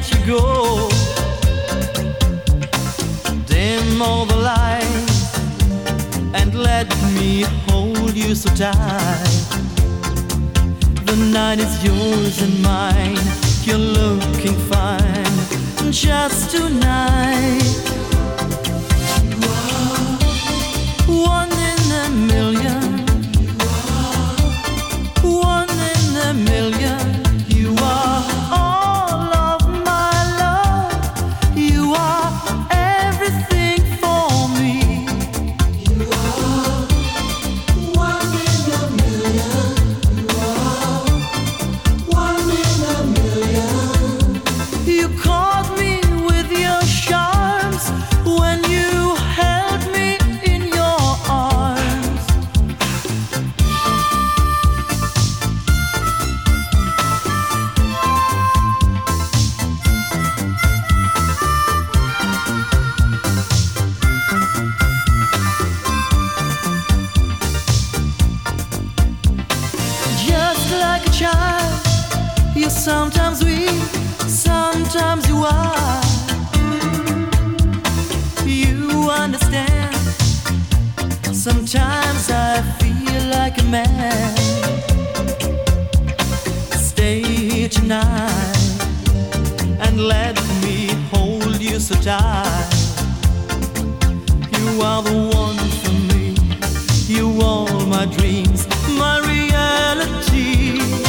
you go. Dim all the lights and let me hold you so tight. The night is yours and mine. You're looking fine just tonight. One in a million. One in a million. You are all of my love. You are everything for me. You are one in a million. You are one in a million. You caught me with your charms when you held me in your arms. Just like a child, you're sometimes weak, sometimes you are. You understand. Sometimes I feel like a man. Stay here tonight and let me hold you so tight. You are the one for me. You are my dreams, my reality.